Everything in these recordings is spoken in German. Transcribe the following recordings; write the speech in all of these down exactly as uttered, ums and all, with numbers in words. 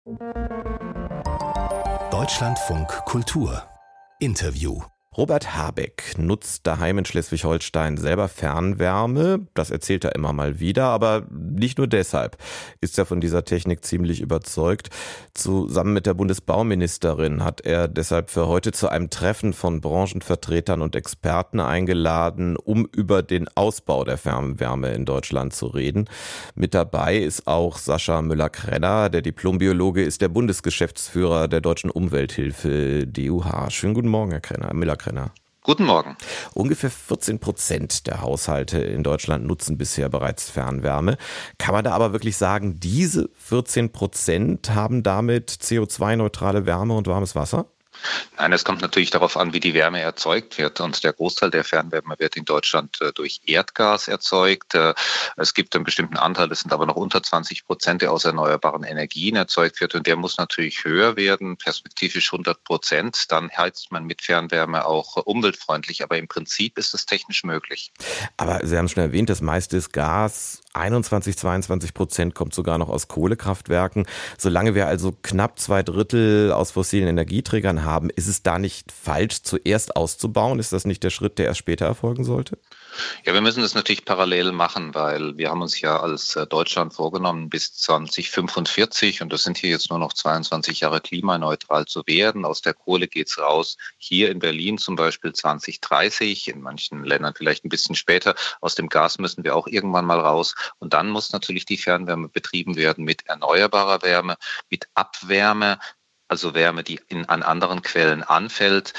Deutschlandfunk Kultur Interview. Robert Habeck nutzt daheim in Schleswig-Holstein selber Fernwärme. Das erzählt er immer mal wieder, aber nicht nur deshalb ist er von dieser Technik ziemlich überzeugt. Zusammen mit der Bundesbauministerin hat er deshalb für heute zu einem Treffen von Branchenvertretern und Experten eingeladen, um über den Ausbau der Fernwärme in Deutschland zu reden. Mit dabei ist auch Sascha Müller-Krenner, der Diplombiologe ist, der Bundesgeschäftsführer der Deutschen Umwelthilfe D U H. Schönen guten Morgen, Herr Krenner. Müller-Krenner. Guten Morgen. Ungefähr vierzehn Prozent der Haushalte in Deutschland nutzen bisher bereits Fernwärme. Kann man da aber wirklich sagen, diese vierzehn Prozent haben damit C O zwei neutrale Wärme und warmes Wasser? Nein, es kommt natürlich darauf an, wie die Wärme erzeugt wird. Und der Großteil der Fernwärme wird in Deutschland äh, durch Erdgas erzeugt. Äh, es gibt einen bestimmten Anteil, das sind aber noch unter zwanzig Prozent, der aus erneuerbaren Energien erzeugt wird. Und der muss natürlich höher werden, perspektivisch hundert Prozent. Dann heizt man mit Fernwärme auch äh, umweltfreundlich. Aber im Prinzip ist es technisch möglich. Aber Sie haben es schon erwähnt, das meiste ist Gas. einundzwanzig, zweiundzwanzig Prozent kommt sogar noch aus Kohlekraftwerken. Solange wir also knapp zwei Drittel aus fossilen Energieträgern haben, ist es da nicht falsch, zuerst auszubauen? Ist das nicht der Schritt, der erst später erfolgen sollte? Ja, wir müssen das natürlich parallel machen, weil wir haben uns ja als Deutschland vorgenommen, bis zwanzig fünfundvierzig, und das sind hier jetzt nur noch zweiundzwanzig Jahre, klimaneutral zu werden. Aus der Kohle geht's raus. Hier in Berlin zum Beispiel zwanzig dreißig, in manchen Ländern vielleicht ein bisschen später. Aus dem Gas müssen wir auch irgendwann mal raus. Und dann muss natürlich die Fernwärme betrieben werden mit erneuerbarer Wärme, mit Abwärme, also Wärme, die in, an anderen Quellen anfällt.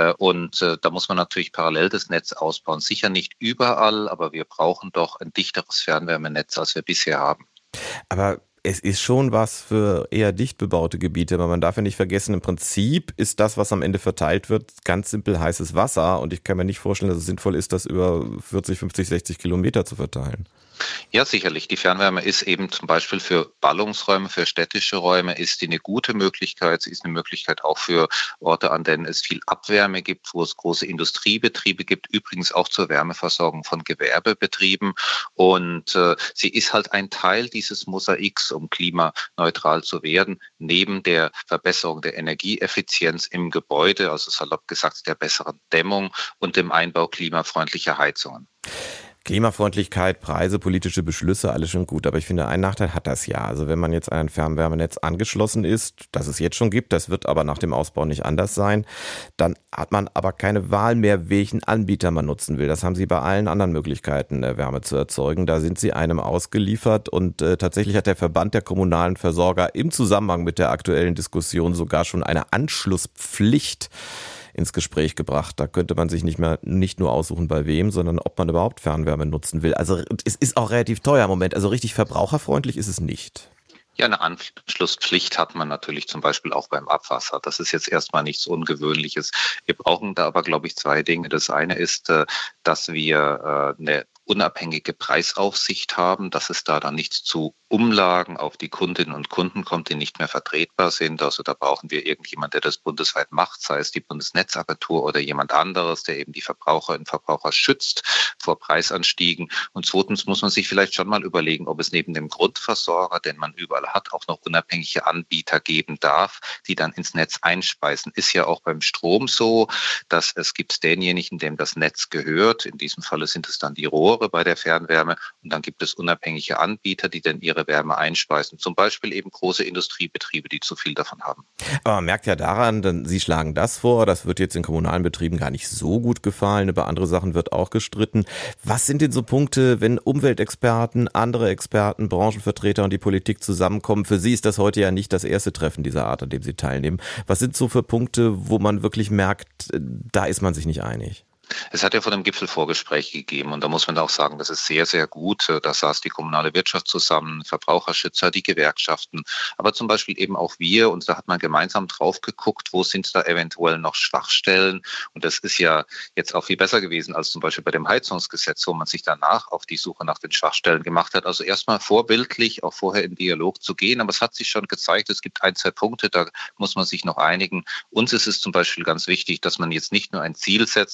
Und da muss man natürlich parallel das Netz ausbauen. Sicher nicht überall, aber wir brauchen doch ein dichteres Fernwärmenetz, als wir bisher haben. Aber es ist schon was für eher dicht bebaute Gebiete, aber man darf ja nicht vergessen, im Prinzip ist das, was am Ende verteilt wird, ganz simpel heißes Wasser. Und ich kann mir nicht vorstellen, dass es sinnvoll ist, das über vierzig, fünfzig, sechzig Kilometer zu verteilen. Ja, sicherlich. Die Fernwärme ist eben zum Beispiel für Ballungsräume, für städtische Räume, ist die eine gute Möglichkeit. Sie ist eine Möglichkeit auch für Orte, an denen es viel Abwärme gibt, wo es große Industriebetriebe gibt, übrigens auch zur Wärmeversorgung von Gewerbebetrieben. Und äh, sie ist halt ein Teil dieses Mosaiks, um klimaneutral zu werden, neben der Verbesserung der Energieeffizienz im Gebäude, also salopp gesagt der besseren Dämmung und dem Einbau klimafreundlicher Heizungen. Klimafreundlichkeit, Preise, politische Beschlüsse, alles schon gut. Aber ich finde, einen Nachteil hat das ja. Also wenn man jetzt an ein Fernwärmenetz angeschlossen ist, das es jetzt schon gibt, das wird aber nach dem Ausbau nicht anders sein, dann hat man aber keine Wahl mehr, welchen Anbieter man nutzen will. Das haben Sie bei allen anderen Möglichkeiten, Wärme zu erzeugen. Da sind Sie einem ausgeliefert. Und äh, tatsächlich hat der Verband der kommunalen Versorger im Zusammenhang mit der aktuellen Diskussion sogar schon eine Anschlusspflicht ins Gespräch gebracht. Da könnte man sich nicht mehr nicht nur aussuchen, bei wem, sondern ob man überhaupt Fernwärme nutzen will. Also es ist auch relativ teuer im Moment. Also richtig verbraucherfreundlich ist es nicht. Ja, eine Anschlusspflicht hat man natürlich zum Beispiel auch beim Abwasser. Das ist jetzt erstmal nichts Ungewöhnliches. Wir brauchen da aber, glaube ich, zwei Dinge. Das eine ist, dass wir eine unabhängige Preisaufsicht haben, dass es da dann nicht zu Umlagen auf die Kundinnen und Kunden kommt, die nicht mehr vertretbar sind. Also da brauchen wir irgendjemand, der das bundesweit macht, sei es die Bundesnetzagentur oder jemand anderes, der eben die Verbraucherinnen und Verbraucher schützt vor Preisanstiegen. Und zweitens muss man sich vielleicht schon mal überlegen, ob es neben dem Grundversorger, den man überall hat, auch noch unabhängige Anbieter geben darf, die dann ins Netz einspeisen. Ist ja auch beim Strom so, dass es gibt denjenigen, dem das Netz gehört. In diesem Falle sind es dann die Rohre bei der Fernwärme. Und dann gibt es unabhängige Anbieter, die dann ihre Wärme einspeisen. Zum Beispiel eben große Industriebetriebe, die zu viel davon haben. Aber man merkt ja daran, denn Sie schlagen das vor, das wird jetzt in kommunalen Betrieben gar nicht so gut gefallen. Über andere Sachen wird auch gestritten. Was sind denn so Punkte, wenn Umweltexperten, andere Experten, Branchenvertreter und die Politik zusammenkommen? Für Sie ist das heute ja nicht das erste Treffen dieser Art, an dem Sie teilnehmen. Was sind so für Punkte, wo man wirklich merkt, da ist man sich nicht einig? Es hat ja vor dem Gipfel Vorgespräche gegeben und da muss man auch sagen, das ist sehr, sehr gut. Da saß die kommunale Wirtschaft zusammen, Verbraucherschützer, die Gewerkschaften, aber zum Beispiel eben auch wir, und da hat man gemeinsam drauf geguckt, wo sind da eventuell noch Schwachstellen, und das ist ja jetzt auch viel besser gewesen als zum Beispiel bei dem Heizungsgesetz, wo man sich danach auf die Suche nach den Schwachstellen gemacht hat. Also erstmal vorbildlich, auch vorher im Dialog zu gehen, aber es hat sich schon gezeigt, es gibt ein, zwei Punkte, da muss man sich noch einigen. Uns ist es zum Beispiel ganz wichtig, dass man jetzt nicht nur ein Ziel setzt für das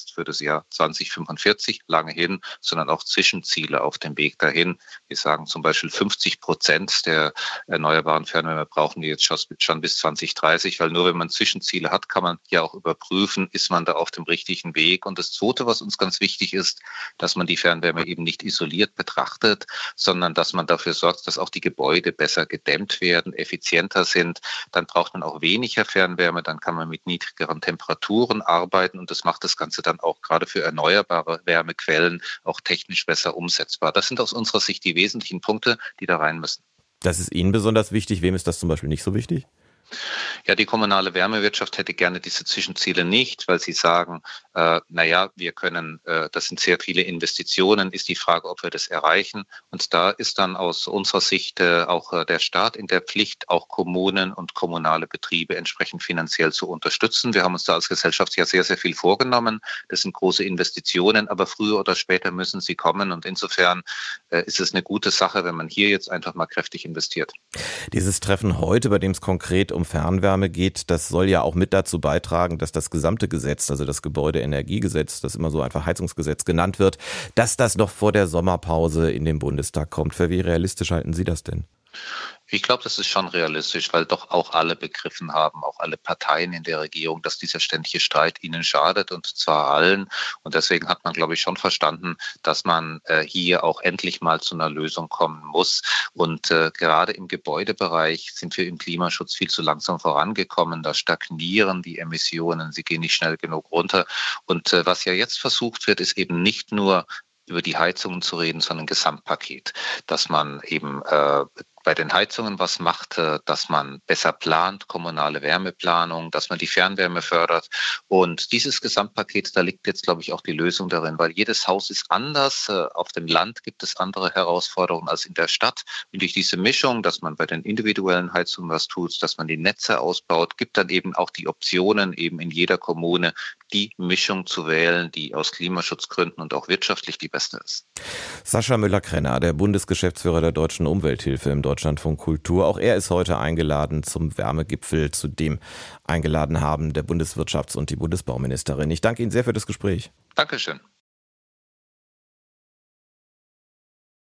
Jahr zwanzig fünfundvierzig, lange hin, sondern auch Zwischenziele auf dem Weg dahin. Wir sagen zum Beispiel fünfzig Prozent der erneuerbaren Fernwärme brauchen wir jetzt schon bis zwanzig dreißig, weil nur wenn man Zwischenziele hat, kann man ja auch überprüfen, ist man da auf dem richtigen Weg. Und das Zweite, was uns ganz wichtig ist, dass man die Fernwärme eben nicht isoliert betrachtet, sondern dass man dafür sorgt, dass auch die Gebäude besser gedämmt werden, effizienter sind. Dann braucht man auch weniger Fernwärme, dann kann man mit niedrigeren Temperaturen arbeiten und das macht das Ganze dann auch gerade für erneuerbare Wärmequellen auch technisch besser umsetzbar. Das sind aus unserer Sicht die wesentlichen Punkte, die da rein müssen. Das ist Ihnen besonders wichtig. Wem ist das zum Beispiel nicht so wichtig? Ja, die kommunale Wärmewirtschaft hätte gerne diese Zwischenziele nicht, weil sie sagen, äh, naja, wir können, äh, das sind sehr viele Investitionen, ist die Frage, ob wir das erreichen. Und da ist dann aus unserer Sicht äh, auch äh, der Staat in der Pflicht, auch Kommunen und kommunale Betriebe entsprechend finanziell zu unterstützen. Wir haben uns da als Gesellschaft ja sehr, sehr viel vorgenommen. Das sind große Investitionen, aber früher oder später müssen sie kommen. Und insofern äh, ist es eine gute Sache, wenn man hier jetzt einfach mal kräftig investiert. Dieses Treffen heute, bei dem es konkret um Fernwärme geht, das soll ja auch mit dazu beitragen, dass das gesamte Gesetz, also das Gebäudeenergiegesetz, das immer so einfach Heizungsgesetz genannt wird, dass das noch vor der Sommerpause in den Bundestag kommt. Für wie realistisch halten Sie das denn? Ich glaube, das ist schon realistisch, weil doch auch alle begriffen haben, auch alle Parteien in der Regierung, dass dieser ständige Streit ihnen schadet und zwar allen. Und deswegen hat man, glaube ich, schon verstanden, dass man äh, hier auch endlich mal zu einer Lösung kommen muss. Und äh, gerade im Gebäudebereich sind wir im Klimaschutz viel zu langsam vorangekommen. Da stagnieren die Emissionen, sie gehen nicht schnell genug runter. Und äh, was ja jetzt versucht wird, ist eben nicht nur über die Heizungen zu reden, sondern ein Gesamtpaket, dass man eben äh, bei den Heizungen was macht, dass man besser plant, kommunale Wärmeplanung, dass man die Fernwärme fördert. Und dieses Gesamtpaket, da liegt jetzt, glaube ich, auch die Lösung darin, weil jedes Haus ist anders. Auf dem Land gibt es andere Herausforderungen als in der Stadt. Und durch diese Mischung, dass man bei den individuellen Heizungen was tut, dass man die Netze ausbaut, gibt dann eben auch die Optionen, eben in jeder Kommune die Mischung zu wählen, die aus Klimaschutzgründen und auch wirtschaftlich die beste ist. Sascha Müller-Krenner, der Bundesgeschäftsführer der Deutschen Umwelthilfe im Deutschlandfunk Kultur. Auch er ist heute eingeladen zum Wärmegipfel, zu dem eingeladen haben der Bundeswirtschafts- und die Bundesbauministerin. Ich danke Ihnen sehr für das Gespräch. Dankeschön.